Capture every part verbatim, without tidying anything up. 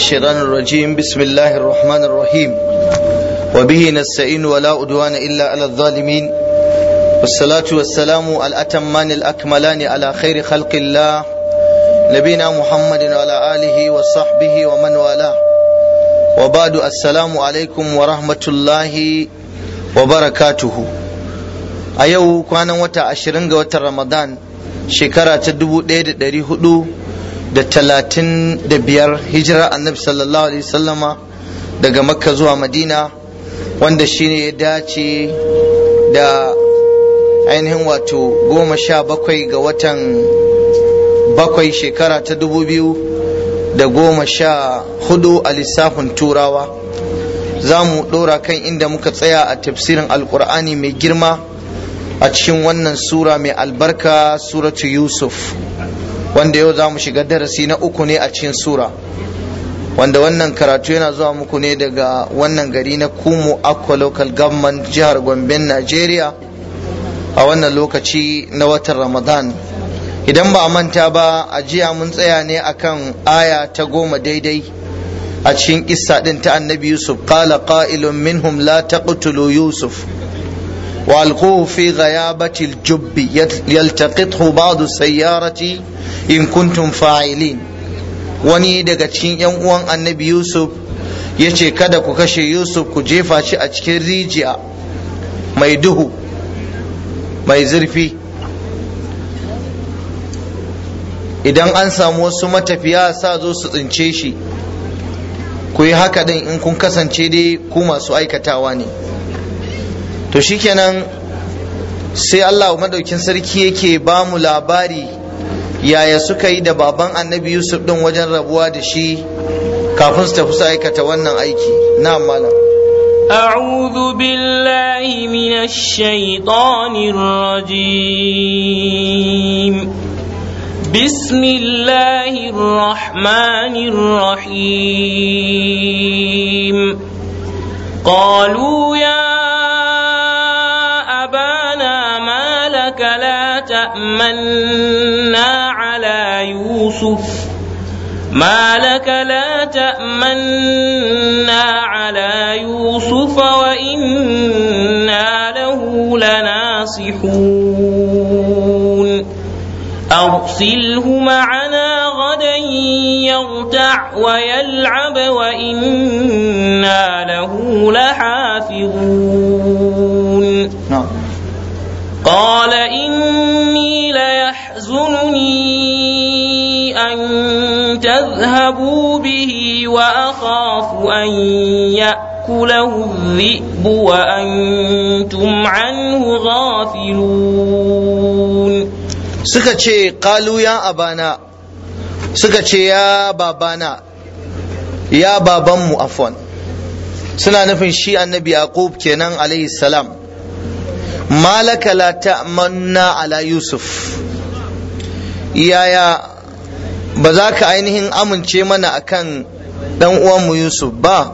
الشيطان الرجيم بسم الله الرحمن الرحيم وبه نستعين ولا أدوان إلا على الظالمين والصلاة والسلام الأتمان الأكملان على خير خلق الله نبينا محمد وعلى آله وصحبه ومن والاه وبعد السلام عليكم ورحمة الله وبركاته أيوه كان وتا عشرين وتا رمضان شكرا تدبو ديد دري هدو da talatin da biyar hijira annabi sallallahu alaihi wasallama daga makka zuwa madina wanda shine ya dace da ainihin wato goma sha bakwai ga watan bakwai shekara ta dubu biyu da goma sha hudu a lissafin turawa za mu ɗora kan inda muka tsaya a tafsirin alkur'ani mai girma a cikin wannan sura mai albarka suratu yusuf wanda yau za mu shiga darasi na uku ne a cikin sura wanda wannan karatu yana zuwa muku ne daga wannan gari na Kumu Akwa Local Government jihar Gombe Nigeria a wannan lokaci na watan Ramadan. Idan ba a manta ba a jiya mun tsaya ne akan aya ta goma daidai a cikin kissa din ta annabi Yusuf, qala qa'ilun minhum la taqtulu Yusuf wa alquhu fi ghayabati al-jubbi yaltaqithu ba'du sayyarati in kuntum fa'ilin. Wani daga cikin yan uwan annabi Yusuf ya ce kada ku kashe Yusuf, ku jefa shi a cikin rijiya mai duhu mai zurfi, idan an samu wasu matafiya sa zo su tsince shi. Ku yi haka din in kun kasance dai ku masu aikatawa ne. To shikenan sai Allah madaukin sarki yake ba mu labari yaya suka yi da baban annabi Yusuf din wajen rabuwa da shi kafin su tafi su aikata wannan aiki. Na'am malam. أعوذ بالله من الشيطان الرجيم بسم الله الرحمن الرحيم قالوا يا أبانا ما لك لا تأمنا على يوسف ما لك لا تأمنا على يوسف وإنا له لناصحون أرسله معنا غدا يرتع ويلعب وإنا له لحافظون قال إني ليحزنني أن تذهبوا به وأخاف أن يأكله الذئب وأنتم عنه غافلون. suka ce qalu ya abana, suka ce ya babana, ya babanmu afwan, suna nufin shi annabi yaqub kenan alaihi salam. malaka la ta'manna ala yusuf, yaya ba za ka ainihin amince mana akan dan uwanmu yusuf ba?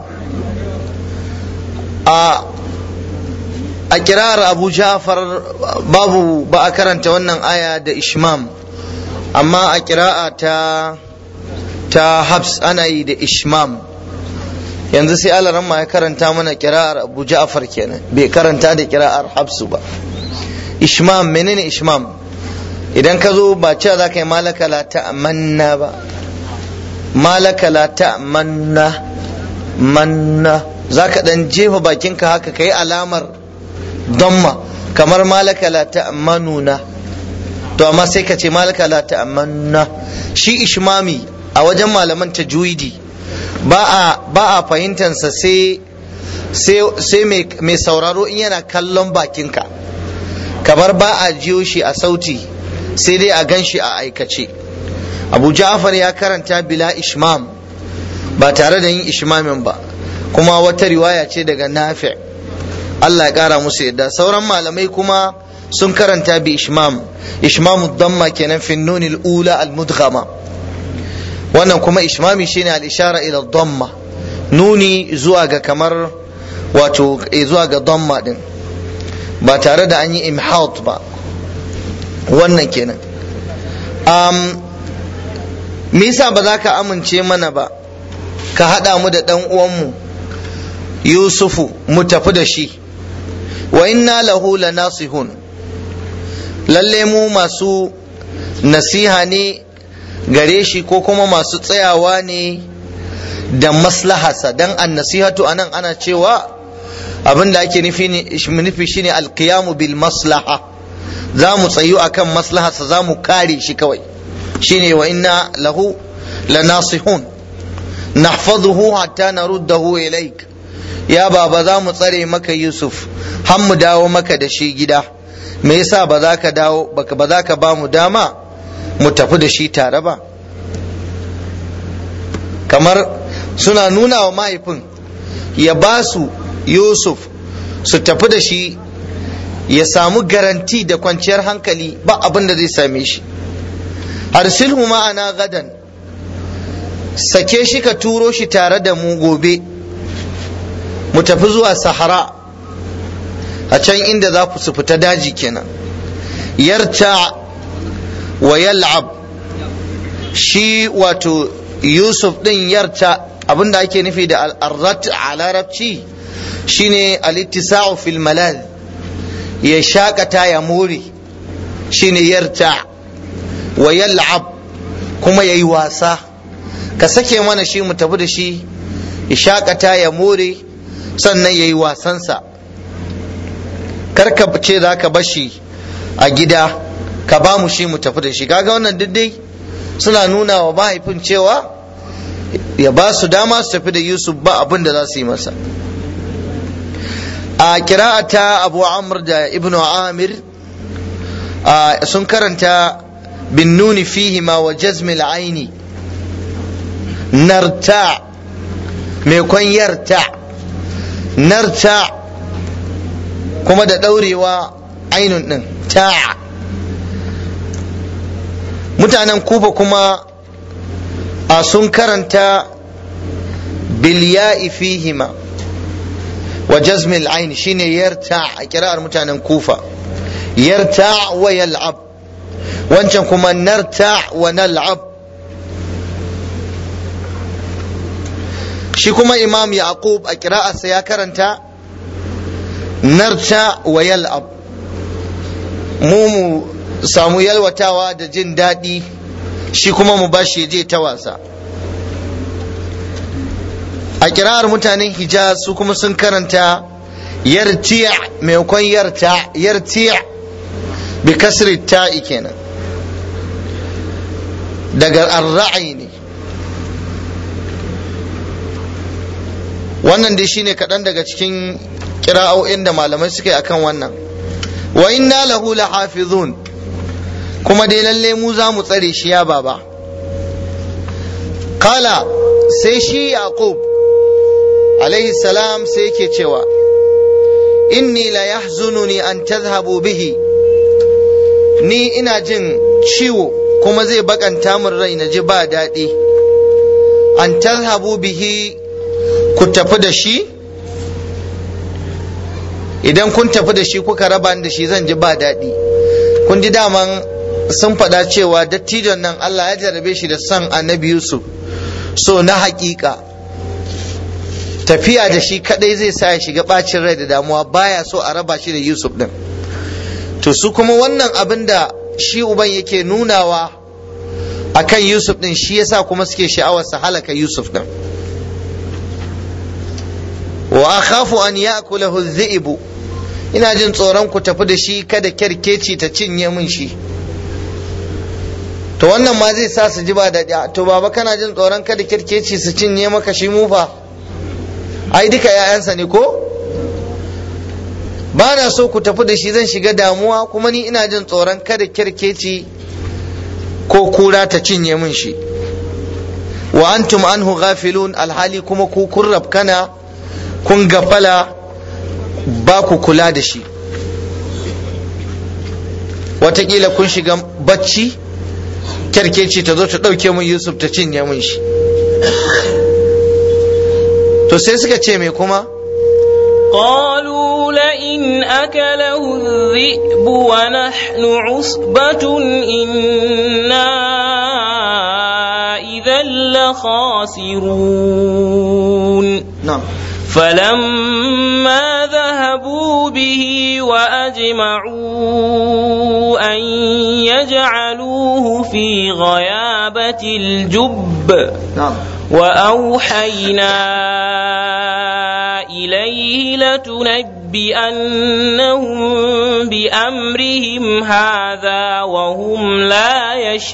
a a kirar abu ja'far babu ba a karanta wannan aya da ishmam, amma a kira'a ta ta habs ana yi da ishmam. yanzu sai alaramma ya karanta mana kira'ar abu ja'far kenan, bai karanta da kira'ar habsu ba. ishmam, menene ishmam? idan ka zo ba cewa za ka yi malaka la ta'manna ba, malaka la ta'manna manna, za ka dan jefa bakinka haka ka yi alamar damma kamar malaka la ta'manuna, to amma sai ka ce malaka la ta'manna. shi ishmami a wajen malaman tajwidi ba a ba a fahimtansa sai sai mai sauraro in yana kallon bakinka, kamar ba a jiyo shi a sauti sai dai a gan shi a aikace. abu ja'far ya karanta bila ishmam, ba tare da yin ishmamin ba, kuma wata riwaya ce daga nafi', Allah ya kara musu yadda. sauran malamai kuma sun karanta bi ishmam, ishmamu damma kenan fi nunil ula al mudghama. wannan kuma ishmami shine al ishara ila damma, nuni zuwa ga kamar wato zuwa ga damma din, ba tare da an yi imhaut ba. wannan kenan. um, me yasa ba za ka amince mana ba ka haɗa mu da ɗan uwanmu yusufu mu tafi da shi, wa inna lahu lanasihun, lalle mu masu nasiha ne gare shi ko kuma masu tsayawa ne da maslahasa. Dan an nasihatu anan ana cewa abin da ake nufi shine alqiyamu bil maslaha, za mu tsayu akan maslahasa, za mu kare shi kawai, shine wa inna lahu lanasihun nahfazuhu hatta naruddahu ilaik. Ya baba, za mu tsare maka Yusuf har mu dawo maka da shi gida. Me yasa ba za ka dawo ba za ka ba mu dama mu tafi da shi tare ba? Kamar suna nuna wa mahaifin ya ba su Yusuf su tafi da shi, ya samu garanti da kwanciyar hankali, ba abin da zai same shi. arsilhu ma'ana gadan, sake shi ka turo shi tare da mu gobe, mu tafi zuwa sahara, a can inda za su fita daji kenan. yarta wa yal'ab, shi wato Yusuf din yarta, abinda ake nufi da al'arrat a larabci shine al-ittisa'u fil malal, ya shakata ya more, shine yarta. wa yal'ab, kuma yayi wasa, ka sake mana shi mu tafi da shi ya shakata ya more, sannan yayi wasansa. karka ce za ka bashi a gida, ka ba mu shi mu tafi da shi. kaga wannan dai suna nuna wa mahaifin cewa ya ba su dama su tafi da Yusuf, ba abin da za su yi masa. a kira'ata Abu Amr da Ibn Amir sun karanta bin nuni fihima wa jazmil aini, narta mai kwan yarta, narta kuma da daurewa ainun din ta. mutanen Kufa kuma a sun karanta bilya'i fihima wa jazmil ain, shine yarta a kira'ar mutanen Kufa, yarta wa yal'ab, wancan kuma narta wa nal'ab. shi kuma Imam Yaqub a kira'arsa ya karanta narta wa yal'ab, mu mu samu yalwatawa da jin daɗi, shi kuma mu bashi ya je ta wasa. a kira'ar mutanen Hijaz su kuma sun karanta yartiya maimakon yarta, yartiya bi kasri ta'i kenan, daga arra'i ne. wannan dai shine kaɗan daga cikin kira'o'in da malamai suka yi akan wannan. wa inna lahu lahafizun, kuma dai lalle mu za mu tsare shi ya baba. kala, sai shi Yaqub alaihi salam sai yake cewa inni la yahzununi an tadhhabu bihi, ni ina jin ciwo kuma zai bakanta min rai na ji ba daɗi. an tadhhabu bihi, ku tafi da shi, idan kun tafi da shi kuka raba da shi zan ji ba daɗi. kun ji daman sun faɗa cewa dattijon nan Allah ya jarabe shi da son annabi Yusuf, so na haƙiƙa. tafiya da shi kadai zai sa ya shiga bacin rai da damuwa, baya so a raba shi da Yusuf din. to su kuma wannan abin da shi uban yake nunawa akan Yusuf din, shi yasa kuma suke sha'awar sa halaka Yusuf din. wa akhafu an ya'kulahu adh-dhi'bu, ina jin tsoron ku tafi da shi kada kerkeci ta cinye min shi. to wannan ma zai sa su ji ba daɗi. to baba, kana jin tsoron kada kerkeci su cinye maka shi mufa? ai duka ‘ya'yansa ne ko? ba na so ku tafi da shi, zan shiga damuwa, kuma ni ina jin tsoron kada kerkeci ko kura ta cinye min shi. wa antum anhu ghafilun, alhali kuma ku kun rabkana, kun gafala, ba ku kula da shi. watakila kun shiga bacci, kerkeci ta zo ta ɗauke min Yusuf ta cinye min shi. to sai suka ce me kuma? قالوا لئن أكله الذئب ونحن عصبة إنا إذا لخاسرون نعم فلما ذهبوا به وأجمعوا أن يجعلوه في غيابة الجب نعم وأوحينا إليه لتنبئنهم بأمرهم هذا وهم لا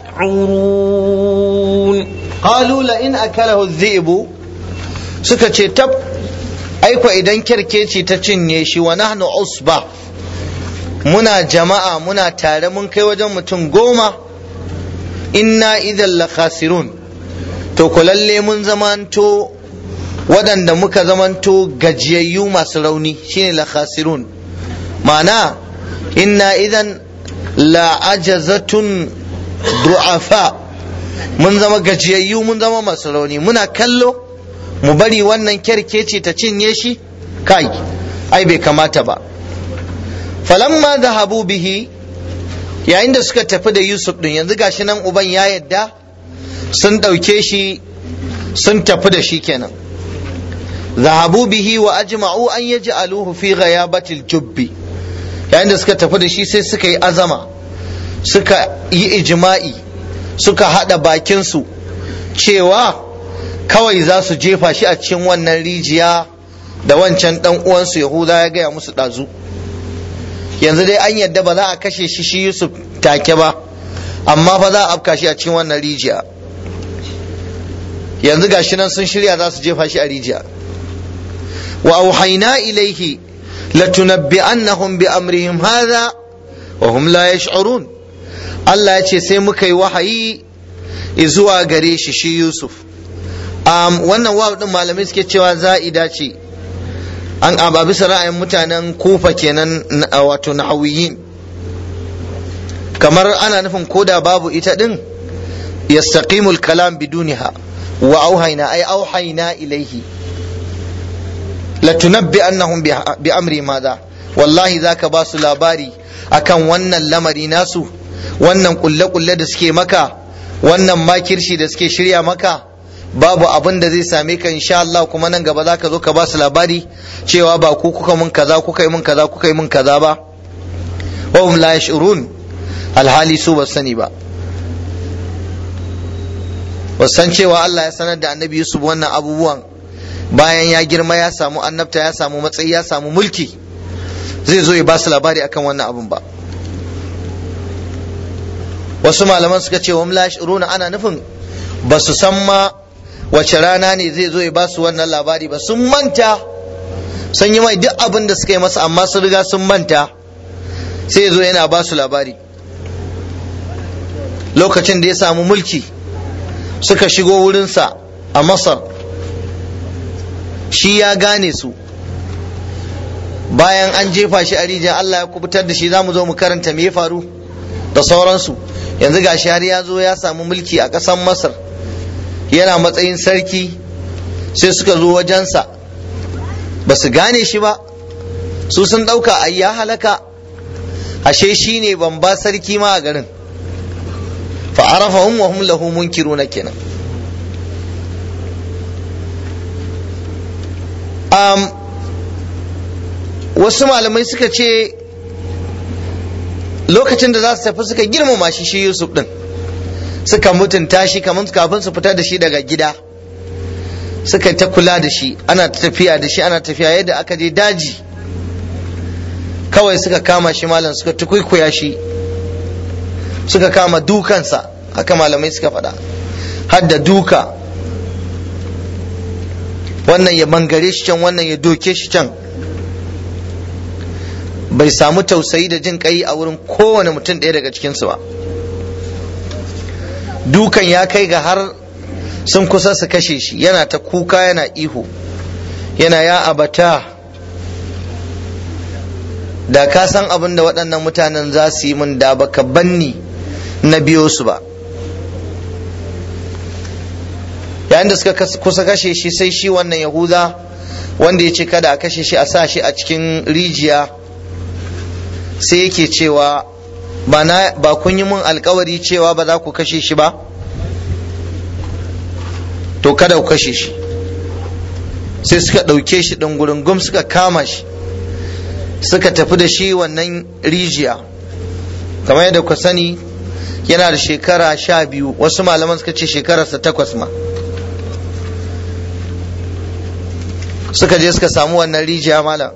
يشعرون قالوا لئن أكله الذئب suka ce tab aiko idan kerkeci ta cinye shi wa nahnu usba muna jama'a muna tare mun kai wajen mutum goma inna idan la khasirun to ku lalle mun zamanto waɗanda muka zamanto gajiyayyu masu rauni shine la khasirun ma'ana inna idan la ajazatun du'afa mun zama gajiyayyu mun zama masu rauni muna kallo mu bari wannan kerkeci ta cinye shi kai ai bai kamata ba falamma dhahabu bihi yayin da suka tafi da Yusuf din yanzu gashi nan uban ya yadda sun dauke shi sun tafi da shi kenan dhahabu bihi wa ajma'u an yaj'aluhu fi ghayabati al-jubbi yayin da suka tafi da shi sai suka yi azama suka yi ijma'i suka hada bakin su cewa kawai za su jefa shi a cikin wannan rijiya da wancan dan uwansu Yahuda ya gaya musu dazu yanzu dai an yadda ba za a kashe shi shi Yusuf take ba amma fa za a afka shi a cikin wannan rijiya yanzu gashi nan sun shirya za su jefa shi a rijiya wa auhayna ilayhi latunabbi'annahum bi amrihim hadha wa hum la yash'urun Allah ya ce sai muka yi wahayi zuwa gare shi shi Yusuf um, wannan waw din malamai suke cewa za'ida ce an aba bisa ra'ayin mutanen Kufa kenan wato nahawiyin kamar ana nufin koda babu ita din yastaqimul kalam biduniha wa auhayna ay auhayna ilayhi latunabbi'annahum bi amri madha wallahi zaka ba su labari akan wannan lamari nasu wannan kulle kulle da suke maka wannan makirshi da suke shirya maka babu abin da zai same ka insha Allah kuma nan gaba zaka zo ka ba su labari cewa ba ku kuka mun kaza kuka yi mun kaza kuka yi mun kaza ba wa hum la yash'urun alhali su ba sani ba wasan cewa Allah ya sanar da annabi Yusuf wannan abubuwan bayan ya girma ya samu annabta ya samu matsayi ya samu mulki zai zo ya ba su labari akan wannan abun ba wasu malaman suka ce wa la yash'uruna ana nufin ba su san ma wace rana ne zai zo ya ba su wannan labari ba sun manta sun yi mai duk abin da suka yi masa amma sun riga sun manta sai ya zo yana ba su labari lokacin da ya samu mulki suka shigo wurinsa a Masar shi ya gane su bayan an jefa shi a rijiyar Allah ya kubutar da shi za mu zo mu karanta me ya faru da sauransu yanzu ga har ya zo ya samu mulki a ƙasar Masar yana matsayin sarki sai suka zo wajensa ba su gane shi ba su sun ɗauka ai ya halaka ashe shi ne ban ba sarki ma a garin fa'arafahum wa hum lahu munkiruna kenan um, wasu malamai suka ce lokacin da za su tafi suka girmama shi shi Yusuf din suka mutunta shi kamar kafin su fita da shi daga gida suka ta kula da shi ana tafiya da shi ana tafiya yadda aka je daji kawai suka kama shi malam suka tukuikuya shi suka kama dukansa haka malamai suka faɗa har da duka wannan ya mangare shi can wannan ya doke shi can bai samu tausayi da jin kai a wurin kowane mutum ɗaya daga cikinsu ba dukan ya kai ga har sun kusa su kashe shi yana ta kuka yana ihu yana ya abata da ka san abin da waɗannan mutanen za su yi min da baka banni na biyo su ba yayin da suka kusa kashe shi sai shi wannan yahuda wanda ya ce kada a kashe shi a sa shi a cikin rijiya sai yake cewa ba kun yi mun alkawari cewa ba za ku kashe shi ba to kada ku kashe shi. Sai suka ɗauke shi ɗungurungum suka kama shi suka tafi da shi wannan rijiya. Kamar yadda ku sani yana da shekara sha biyu, wasu malaman suka ce shekararsa takwas ma. Suka je suka samu wannan rijiya malam,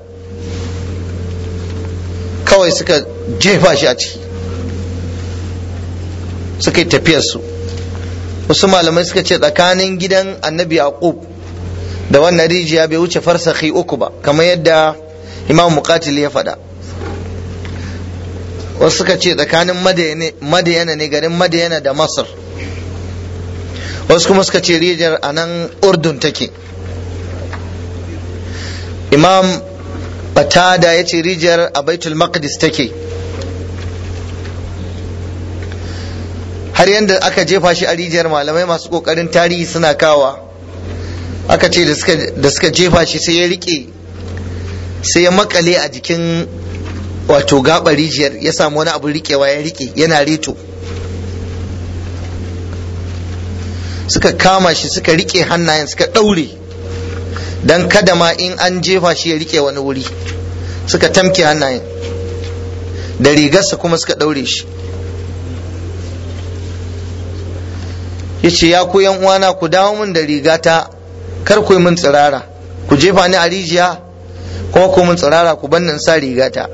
kawai suka jefa shi a ciki suka yi tafiyarsu. Wasu malamai suka ce tsakanin gidan annabi Yaqub da wannan rijiya bai wuce farsakhi uku ba, kamar yadda Imam Muqatil ya faɗa. Wasu suka ce tsakanin Madiyana ne, garin Madiyana da Masar. Wasu kuma suka ce rijiyar a nan Urdun take. Imam Batada ya ce rijiyar a Baitul Maqdis take. Har yadda aka jefa shi a rijiyar, malamai masu kokarin tarihi suna kawa, aka ce da suka jefa shi sai ya rike, sai ya makale a jikin wato gaba rijiyar, ya samu wani abu rikewa ya rike, yana rito. Suka kama shi suka rike hannayen suka daure, dan kada ma in an jefa shi ya rike wani wuri. Suka tamke hannayen da rigarsa kuma suka daure shi. Yace ya ku yan uwana, ku dawo min da rigata, kar ku yi min tsirara, ku jefa ni a rijiya kuma ku min tsirara, ku bannin sa rigata.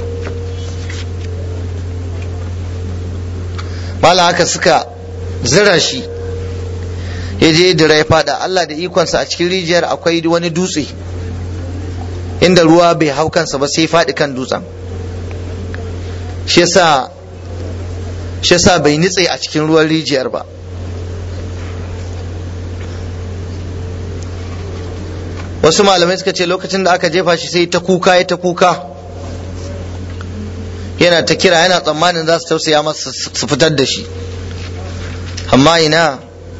Mala haka suka zira shi, ya je dira ya fada. Allah da ikonsa a cikin rijiyar akwai wani dutse inda ruwa bai hau kansa ba, sai faɗi kan dutsen. Shi yasa shi yasa bai nitse a cikin ruwan rijiyar ba. Wasu malamai suka ce lokacin da aka jefa shi sai ta kuka ya ta kuka, yana ta kira, yana tsammanin za su tausaya masa su fitar da shi, amma ina,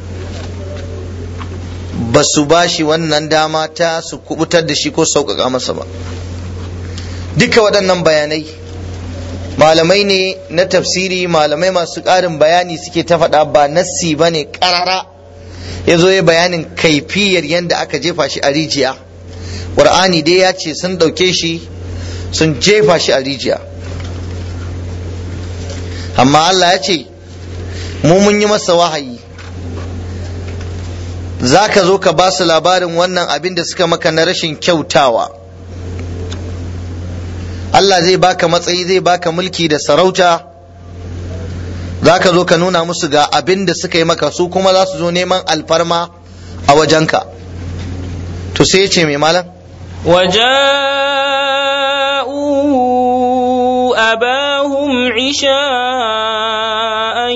ba su ba shi wannan dama ta su kubutar da shi ko sauƙaƙa masa ba. Duka waɗannan bayanai malamai ne na tafsiri, malamai masu ƙarin bayani suke ta faɗa, ba nassi ba ne ƙarara ya zo ya bayanin kaifiyar yadda aka jefa shi a rijiya. Ƙur'ani dai ya ce sun ɗauke shi sun jefa shi a rijiya, amma Allah ya ce mu mun yi masa wahayi, za ka zo ka ba su labarin wannan abin da suka maka na rashin kyautawa. Allah zai baka matsayi, zai baka mulki da sarauta, za ka zo ka nuna musu ga abin da suka yi maka, su kuma za su zo neman alfarma a wajenka. To sai ya ce mai malam, وجاءوا أباهم عشاء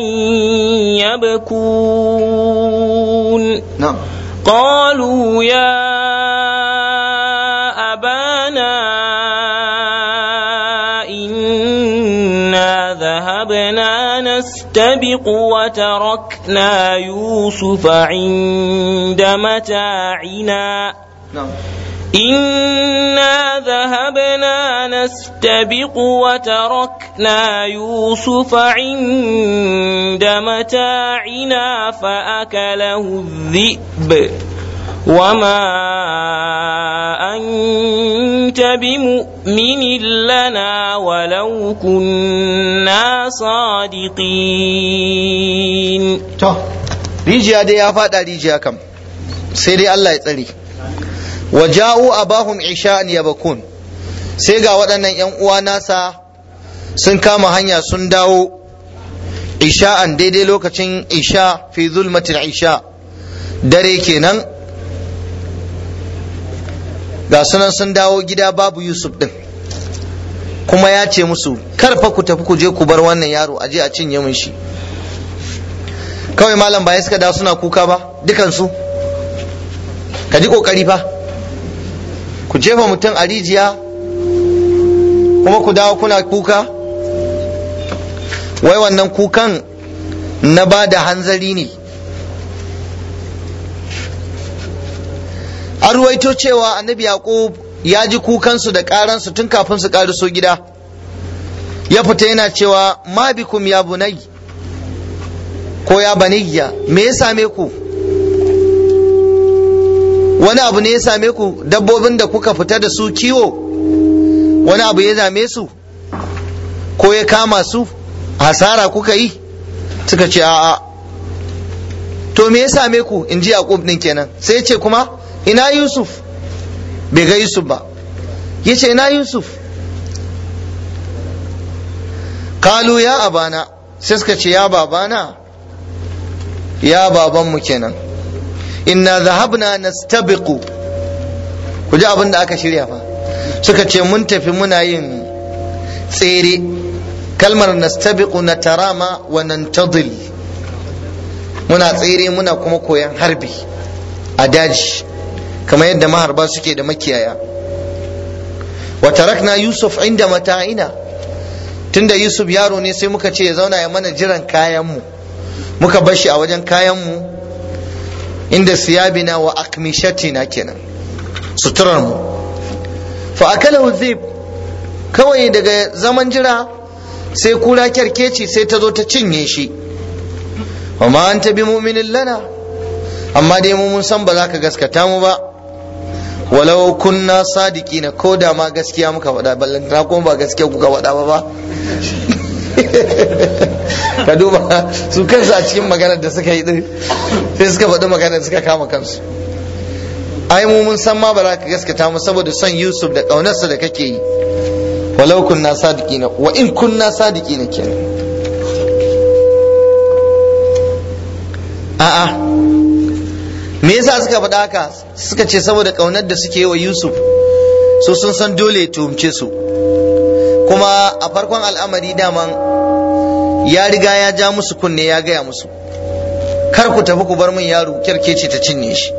يبكون نعم. قالوا يا أبانا إنا ذهبنا نستبق وتركنا يوسف عند متاعنا نعم. إنا ذهبنا نستبق وتركنا يوسف عند متاعنا فأكله الذئب وما أنت بمؤمن لنا ولو كنا صادقين. To, rijiya dai ya faɗa rijiya kam, sai dai Allah ya tsare. Waja'u abahum isha'an yabakun, sai ga waɗannan ‘yan uwa nasa sun kama hanya sun dawo isha'an daidai lokacin isha, fi zulmatin isha, dare kenan. Ga sunan sun dawo gida babu Yusuf ɗin, kuma ya ce musu karfa ku tafi ku je ku bar wannan yaro, a je a cinye mun shi. Kawai malam bayan suka dawo suna kuka ba dukansu, ka ji kokari fa, ku jefa mutum a rijiya kuma ku dawo kuna kuka. Wai wannan kukan na ba da hanzari ne. An ruwaito cewa annabi Yaqub ya ji kukansu da karansu tun kafin su kariso gida, ya fita yana cewa ma bikum ya bunai ko ya banayya, me ya same ku? wani abu ne ya same ku, dabbobin da kuka fita da su kiwo wani abu ya same su ko ya kama su, hasara kuka yi? Suka ce a'a. To me ya same ku? in ji Yaqub din kenan. Sai ya ce kuma ina Yusuf? bai ga Yusuf ba. Ya ce ina Yusuf? Kalu ya abana, sai suka ce ya babana, ya babanmu kenan. Inna zahabna nastabiqu. Ku ji abin da aka shirya fa. Suka ce mun tafi muna yin tsere. Kalmar nastabiqu na tarama wa nantadil. Muna tsere muna kuma koyan harbi a daji kamar yadda maharba suke da makiyaya. Wa tarakna Yusuf inda mata'ina. Tunda Yusuf yaro ne sai muka ce ya zauna ya mana jiran kayanmu. Muka bar shi a wajen kayanmu inda siyabina wa akmishatina kenan, suturar mu. Fa akalahu dhib, kawai daga zaman jira sai kura kyarkeci sai ta zo ta cinye shi. Wa ma anta bi mu'minin lana, amma dai mu mun san ba za ka gaskata mu ba. Walau kunna sadiqina, ko da ma gaskiya muka faɗa, ballantana kuma ba gaskiya kuka faɗa ba ba. Ka duba su kansu a cikin maganar da suka yi din, sai suka faɗi maganar suka kama kansu. Ai mu mun san ma ba za ka gaskata mu saboda son Yusuf da ƙaunarsa da kake yi. Walau kunna sadiqina, wa in kunna sadiqina kenan. A'a, me yasa suka faɗa haka? Suka ce saboda ƙaunar da suke yi wa Yusuf, so sun san dole ya tuhumce su. Kuma a farkon al'amari daman ya riga ya ja musu kunne ya gaya musu, kar ku tafi ku bar min yaro kyarkeci ta cinye shi.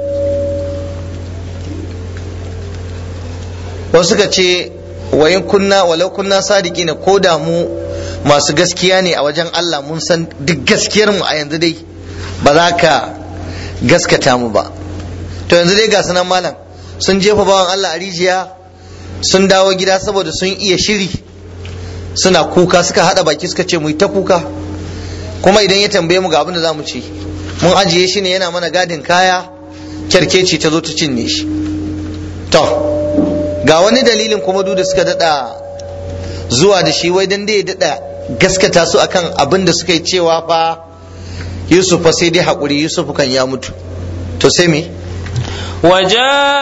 Wasu suka ce wayin kunna walau kunna sadiqina, ko da mu masu gaskiya ne a wajen Allah, mun san duk gaskiyar mu a yanzu dai ba za ka gaskata mu ba. To yanzu dai ga sunan malam sun jefa bawan Allah a rijiya, sun dawo gida saboda sun iya shiri, suna kuka, suka hada baki suka ce mu yi ta kuka, kuma idan ya tambaye mu ga abin da za mu ci. Mun ajiye shi ne yana mana gadin kaya, kyarkeci ta zo ta cinye shi. To ga wani dalilin kuma duk da suka dada zuwa da shi, wai dan dai ya dada gaskata su akan abin da suka yi cewa fa Yusuf fa sai dai haƙuri, Yusuf kan ya mutu. To sai me? وجاءوا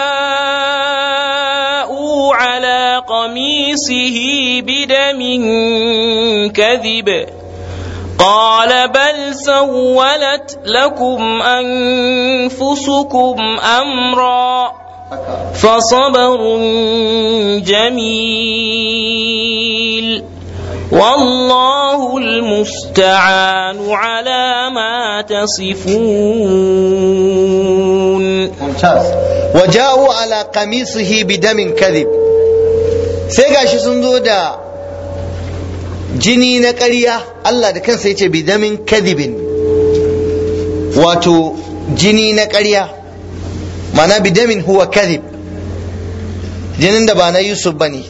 على قميصه بدم كذب قال بل سولت لكم أنفسكم أمرا فصبر جميل والله المستعان على ما تصفون. وجاءوا على قميصه بدم كذب، sai gashi sun zo da jini na ƙarya. Allah da kansa yace bidamin kadhibin, wato jini na ƙarya, mana bidamin huwa kadhib, jinin da ba na Yusuf bane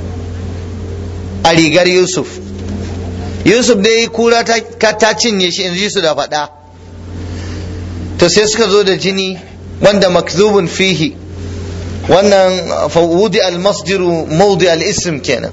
a rigar Yusuf. Yusuf dai kura ta cinye shi in ji su da faɗa. To sai suka zo da jini wanda makzubun fihi, wannan fawudi al-masdiru mawdi al-ism kenan.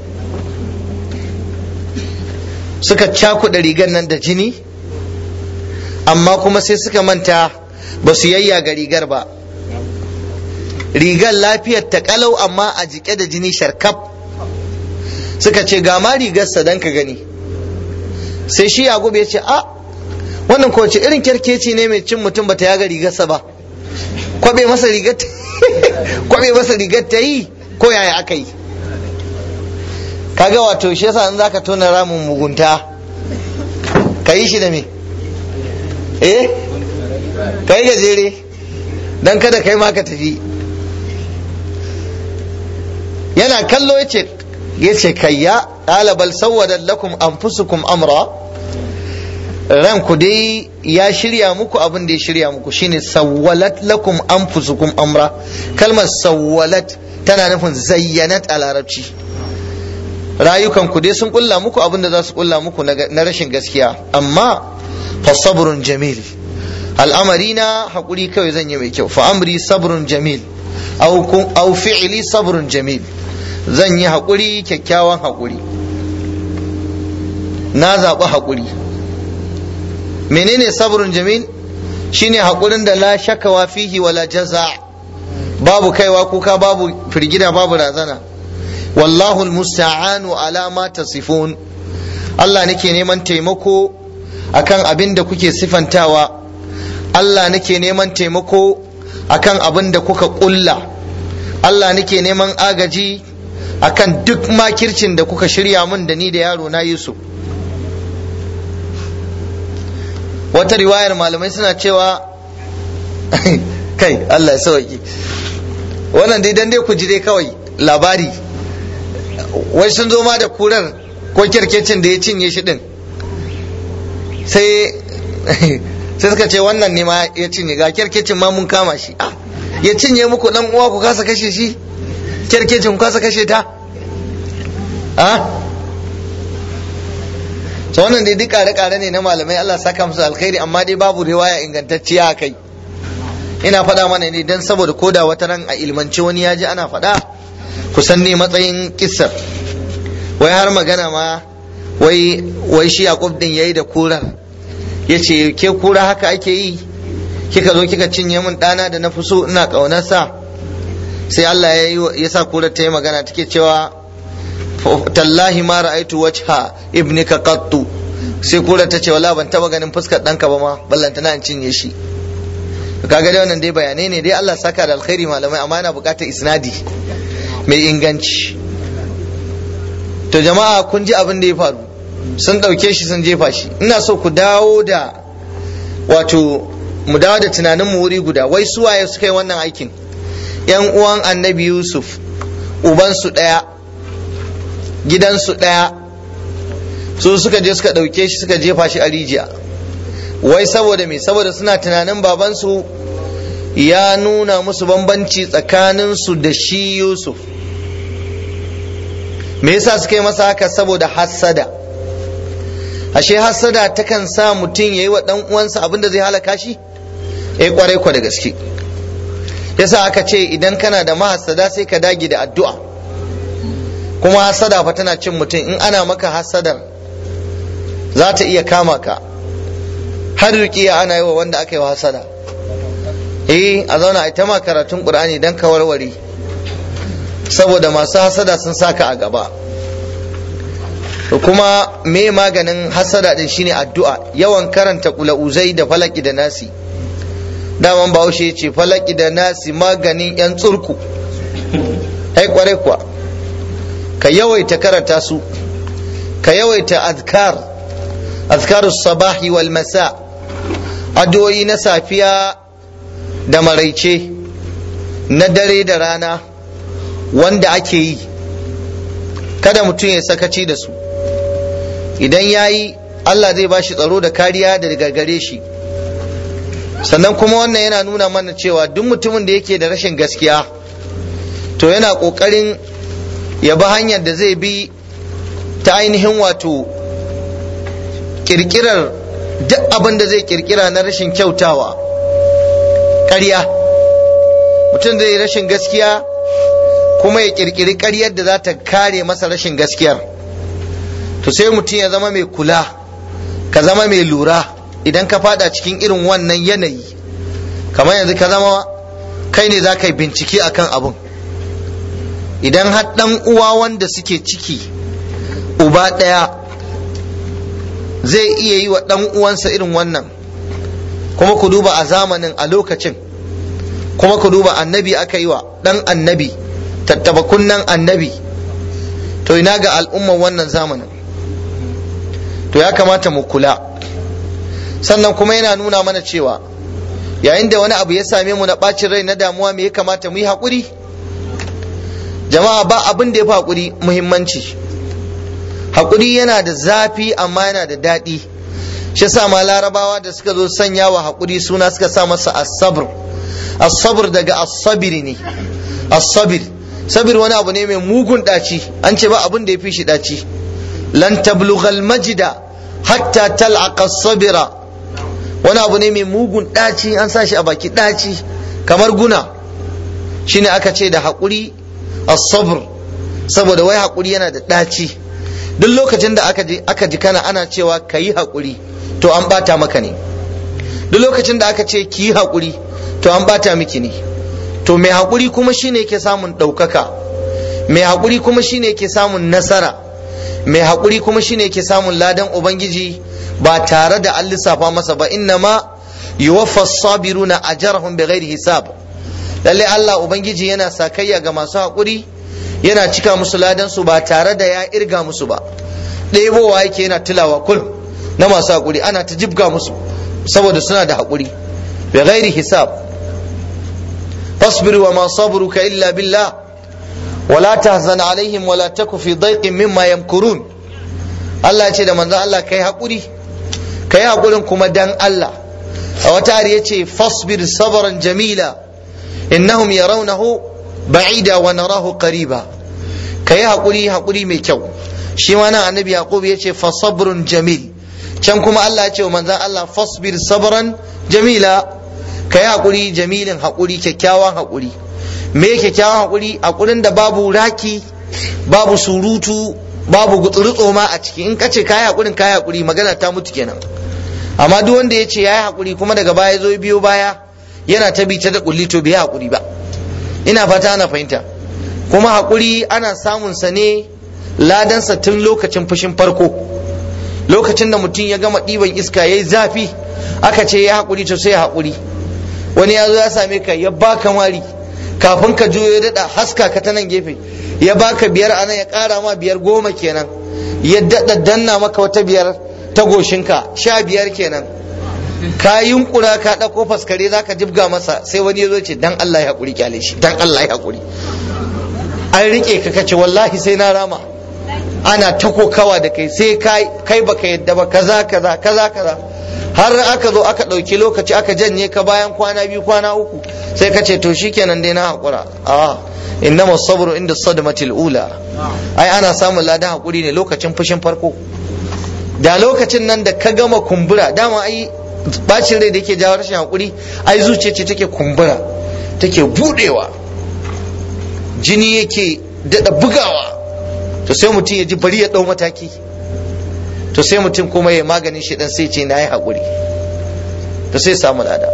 Suka cakuɗa rigar nan da jini, amma kuma sai suka manta ba su yayyaga rigar ba. Rigar lafiyar ta kalau amma a jike da jini sharkaf. Suka ce ga ma rigarsa dan ka gani. Sai shi Yaqub ya ce a wannan ko ce irin kerkeci ne mai cin mutum bata yaga rigarsa ba, kwabe masa rigar kwabe masa rigar ta yi ko yaya aka yi? Kaga wato shi yasa in zaka tona ramin mugunta ka yi shi da me eh ka yi gajere dan kada kai ma ka tafi. Yana kallo yace yace kayya qala bal sawwadat lakum anfusukum amra, ranku dai ya shirya muku abin da ya shirya muku, shine sawwalat lakum anfusukum amra. Kalmar sawwalat tana nufin zayyanat a larabci. Rayukan ku dai sun kulla muku abin da za su kulla muku na rashin gaskiya, amma fa sabrun jamil, al'amari na haƙuri kawai zan yi mai kyau. Fa amri sabrun jamil au fi'li sabrun jamil, zan yi haƙuri kyakkyawan haƙuri, na zaɓi haƙuri. menene sabrun jamil? shine haƙurin da la shakawa fihi wala jaza, babu kaiwa kuka, babu firgida, babu razana. wallahu almusta'anu ala ma tasifun, Allah nake neman taimako akan abin da kuke sifantawa, Allah nake neman taimako akan abin da kuka ƙulla, Allah nake neman agaji akan duk makircin da kuka shirya min da ni da yaro na Yusuf. Wata riwayar malamai suna cewa kai Allah ya sauki, wannan dai dan dai ku ji dai kawai labari, wai sun zo ma da kurar ko kirkecin da ya cinye shi din, sai sai suka ce wannan ne ma ya cinye, ga kirkecin ma mun kama shi. ah ya cinye muku dan uwa ku kasa kashe shi, kirkecin ku kasa kashe ta. ah so wannan dai duk kare-kare ne na malamai, Allah saka musu alkhairi, amma dai babu riwaya ingantacciya a kai. ina faɗa mana ne don saboda koda wata ran a ilmance wani ya ji ana faɗa, kusan ne matsayin kissar. wai har magana ma wai wai shi Yaqub din yayi da kurar, yace ke kura haka ake yi, kika zo kika cinye min ɗana da na fi so ina ƙaunarsa. sai Allah ya sa kurar ta yi magana, take cewa tallahi ma ra'aitu wajha ibnika qattu, sai kura ta ce wala ban taba ganin fuskar danka ba ma ballanta na cinye shi. kaga dai wannan dai bayanai ne dai, Allah saka da alkhairi malamai, amma yana buƙatar isnadi mai inganci. to jama'a kun ji abin da ya faru, sun ɗauke shi sun jefa shi. ina so ku dawo da wato mu dawo da tunanin mu wuri guda, wai suwaye suka yi wannan aikin? yan uwan annabi Yusuf, ubansu ɗaya gidansu ɗaya, su suka je suka ɗauke shi suka jefa shi a rijiya. wai saboda me? saboda suna tunanin babansu ya nuna musu bambanci tsakaninsu da shi Yusuf. me yasa suka yi masa haka? saboda hassada. ashe hassada takan sa mutum ya yi wa ɗan uwansa abin da zai halaka shi? eh kwarai kwa da gaske. yasa aka ce idan kana da mahassada sai ka dage da addu'a. kuma hasada fa tana cin mutum, in ana maka hasadar za ta iya kama ka. har ruqiya ana yi wa wanda aka yi wa hasada. eh a zauna a ta ma karatun Qur'ani dan ka warware, saboda masu hasada sun saka a gaba. to kuma me maganin hasada din? shine addu'a, yawan karanta qulauzai da falaki da nasi. daman Bahaushe ya ce falaki da nasi maganin yan tsurku. ai kware kuwa, ka yawaita karanta su, ka yawaita azkar, azkarus sabahi wal masa, addu'o'i na safiya da maraice, na dare da rana wanda ake yi. kada mutum ya sakaci da su, idan ya yi Allah zai ba shi tsaro da kariya da gare shi. sannan kuma wannan yana nuna mana cewa duk mutumin da yake da rashin gaskiya to yana ƙoƙarin ya bi hanyar da zai bi ta ainihin wato kirkirar duk abin da zai kirkira na rashin kyautawa, ƙarya. mutum zai rashin gaskiya kuma ya kirkiri ƙaryar da za ta kare masa rashin gaskiyar. to sai mutum ya zama mai kula, ka zama mai lura. idan ka fada cikin irin wannan yanayi, kamar yanzu ka zama kai ne za ka yi bincike akan abin. idan har ɗan uwa wanda suke ciki uba ɗaya zai iya yi wa ɗan uwansa irin wannan, kuma ku duba a zamanin a lokacin, kuma ku duba annabi aka yi wa ɗan annabi, tattaba kunnan annabi, to ina ga al'umman wannan zamanin? to ya kamata mu kula. sannan kuma yana nuna mana cewa yayin da wani abu ya same mu na ɓacin rai, na damuwa, me ya kamata mu yi haƙuri? jama'a ba abin da ya fi haƙuri muhimmanci. haƙuri yana da zafi amma yana da daɗi. shi sa ma larabawa da suka zo sanya wa haƙuri suna suka sa masa as-sabr. as-sabr daga as-sabir ne. as-sabir, sabir wani abu ne mai mugun ɗaci, an ce ba abin da ya fi shi ɗaci. lan tablughal majda hatta tal'aqa as-sabira wani abu ne mai mugun ɗaci, an sa shi a baki ɗaci kamar guna, shine aka ce da haƙuri as-sabr, saboda wai haƙuri yana da ɗaci. duk lokacin da aka ji aka ji kana ana cewa kayi haƙuri to an bata maka ne, duk lokacin da aka ce ki yi haƙuri to an bata miki ne. to mai haƙuri kuma shine yake samun ɗaukaka, mai haƙuri kuma shine yake samun nasara, mai haƙuri kuma shine yake samun ladan ubangiji ba tare da an lissafa masa ba. inna ma yuwaffa as-sabiruna ajrahum bighairi hisab, lalle Allah ubangiji yana sakayya ga masu haƙuri, yana cika musu ladan su ba tare da ya irga musu ba. ɗebowa yake yana tilawa kul na masu haƙuri, ana ta jibga musu saboda suna da haƙuri bighairi hisab. fasbir wa ma sabruka illa billah wala tahzan alaihim wala taku fi daiqin mimma yamkurun. Allah ya ce da manzon Allah kai haƙuri, kai haƙurin kuma dan Allah. a wata hari yace fasbir sabran jamila innahum yarawnahu ba'ida wa narahu qariba, kai haƙuri haƙuri mai kyau. shi ma nan annabi yaqub yace fa sabrun jamil, can kuma Allah ya ce wa manzon Allah fasbir sabran jamila, kai haƙuri jamilin haƙuri, kyakkyawan haƙuri. me kyakkyawan haƙuri? haƙurin da babu raki, babu surutu, babu gutsurutso ma a ciki. in ka ce kai haƙurin kai haƙuri, magana ta mutu kenan. amma duk wanda ya ce ya yi haƙuri kuma daga baya zo biyo baya yana ta bi ta da kulli, to bai haƙuri ba. ina fata ana fahimta. kuma haƙuri ana samun sa ne ladansa tun lokacin fushin farko, lokacin da mutum ya gama ɗiban iska ya yi zafi aka ce ya haƙuri, to sai ya haƙuri. wani ya zo ya same ka ya baka mari, kafin ka juyo ya daɗa haska ka ta nan gefe, ya baka biyar a nan ya ƙara ma biyar, goma kenan, ya daɗa danna maka wata biyar ta goshinka, sha biyar kenan. ka yunkura ka ɗauko faskare za ka jibga masa, sai wani ya zo ce dan Allah ya haƙuri, kyale shi dan Allah ya haƙuri. an riƙe ka kace wallahi sai na rama, ana ta kokawa da kai, sai kai baka yadda ba, kaza kaza kaza kaza, har aka zo aka ɗauki lokaci aka janye ka bayan kwana biyu kwana uku, sai ka ce to shikenan dai na haƙura. a innama sabru inda sadmatil ula, ai ana samun ladan haƙuri ne lokacin fushin farko. da lokacin nan da ka gama kumbura, dama ai bacin rai da yake jawo rashin haƙuri, ai zuciya ce take kumbura, take budewa, jini yake daɗa bugawa, to sai mutum ya ji bari ya ɗau mataki, to sai mutum kuma ya maganin shi dan sai ce na yi haƙuri, to sai samu lada.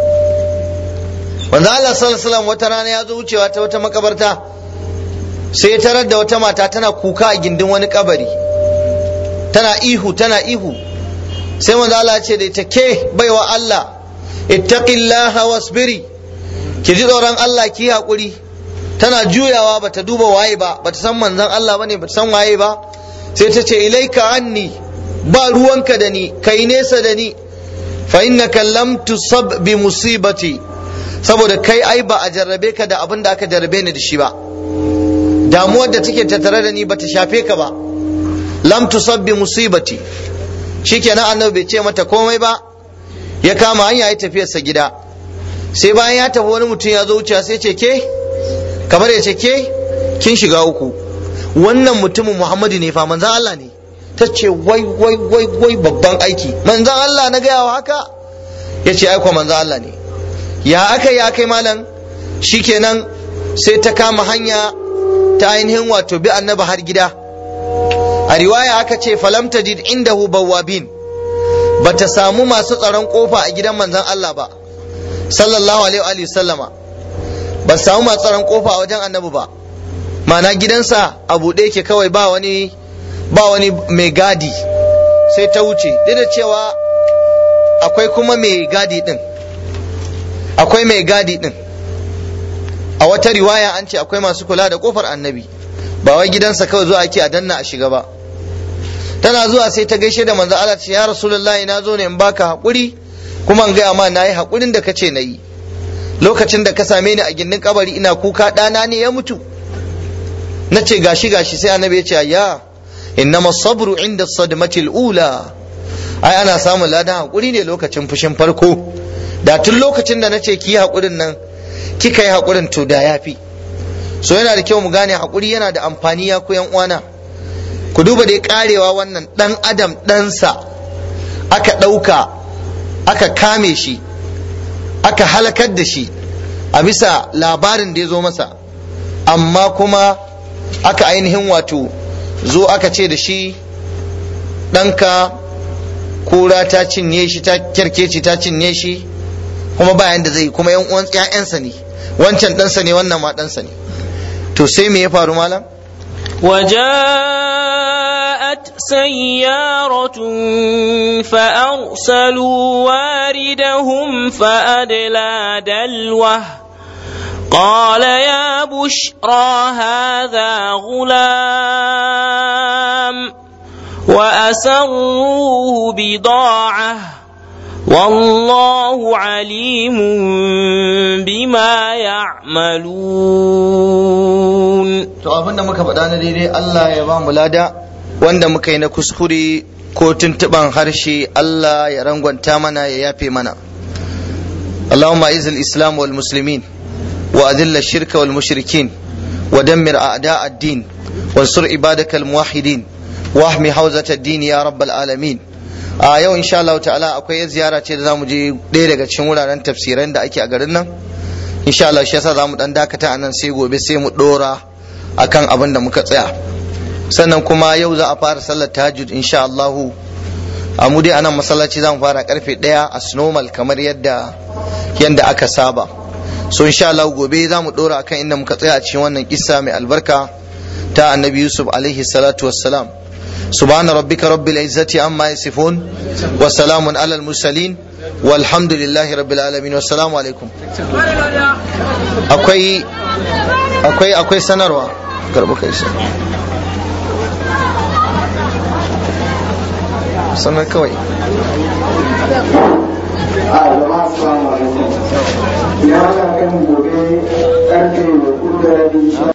wanda Allah sallallahu alaihi wasallam wata rana ya zo wucewa ta wata makabarta, sai ya tarar da wata mata tana kuka a gindin wani kabari, tana ihu tana ihu. sai wanda Allah ya ce da ita, ke baiwa Allah, ittaqillaha wasbiri, ki ji tsoron Allah ki haƙuri. tana juyawa bata duba waye ba, bata san manzon Allah bane, bata san waye ba, sai ta ce ilaika anni, ba ruwanka da ni, kai nesa da ni, fa innaka lam tusab bi musibati, saboda kai ai ba a jarrabe ka da abin da aka jarrabe ni da shi ba, damuwar da take tattare da ni bata shafe ka ba. lam tusab bi musibati, shikenan annabi bai ce mata komai ba, ya kama hanya ya tafiyarsa gida. sai bayan ya tafi wani mutum ya zo wucewa, sai ce ke, kamar ya ce ke kin shiga uku, wannan mutumin Muhammadu ne fa, manzon Allah ne. ta ce wai wai wai wai babban aiki, manzon Allah na gaya wa haka? ya ce aiko manzon Allah ne. ya aka ya kai malam? shikenan sai ta kama hanya ta ainihin wato bi annabi har gida. a riwaya aka ce falam tajid indahu bawabin, bata samu masu tsaron kofa a gidan manzon Allah ba sallallahu alaihi wa sallama, ba samu masu tsaron kofa a wajen annabi ba, ma'ana gidansa a buɗe yake kawai, ba wani ba wani mai gadi. sai ta wuce, duk da cewa akwai kuma mai gadi din, akwai mai gadi din a wata riwaya an ce akwai masu kula da kofar annabi, ba wai gidansa kawai zuwa ake a danna a shiga ba. tana zuwa sai ta gaishe da manzo Allah, ce ya rasulullahi na zo ne in baka hakuri, kuma in gaya ma na yi hakurin da kace na yi. lokacin da ka same ni a gindin kabari ina kuka, ɗana ne ya mutu. na ce gashi gashi, sai annabi ya ce ayya innama sabru inda sadmatil ula, ai ana samun ladan hakuri ne lokacin fushin farko. da tun lokacin da nace ki hakurin nan kika yi hakurin, to da yafi. so yana da kyau mu gane hakuri yana da amfani ya ku yan uwana. ku duba dai karewa wannan dan adam ɗansa aka ɗauka aka kame shi aka halakar da shi a bisa labarin da ya zo masa, amma kuma aka ainihin wato zo aka ce da shi ɗanka kura ta cinye shi, ta kyarkeci ta cinye shi, kuma bayan da zai, kuma yan uwan ƴaƴansa ne, wancan ɗansa ne wannan ma ɗansa ne. To sai me ya faru malam? وجاءت سيارة فأرسلوا واردهم فأدلى دلوه قال يا بشرى هذا غلام وأسروه بضاعة والله عليم بما يعملون. To abin da muka faɗa na daidai Allah ya ba mu lada, wanda muka yi na kuskure ko tuntuɓan harshe Allah ya rangwanta mana ya yafe mana. Allahumma izil islam wal muslimin wa adilla shirka wal mushrikin wa dammir a'da ad-din wansur ibadaka al muwahhidin wa ahmi hawzat ad-din ya rabbal alamin. A yau insha Allah ta'ala akwai ziyara ce da zamu je ɗaya daga cikin wuraren tafsiran da ake a garin nan. Insha Allah shi yasa zamu dan dakata anan, sai gobe sai mu dora akan abin da muka tsaya. Sannan kuma yau za a fara sallar tahajjud insha Allah. A mu dai anan masallaci zamu fara karfe ɗaya a normal kamar yadda yanda aka saba. So insha Allah gobe zamu dora akan inda muka tsaya a cikin wannan kissa mai albarka ta Annabi Yusuf alaihi salatu wassalam. سبحان ربك رب العزة عما يصفون وسلام على المرسلين والحمد لله رب العالمين والسلام عليكم. akwai akwai akwai sanarwa karbu kai sanar kawai.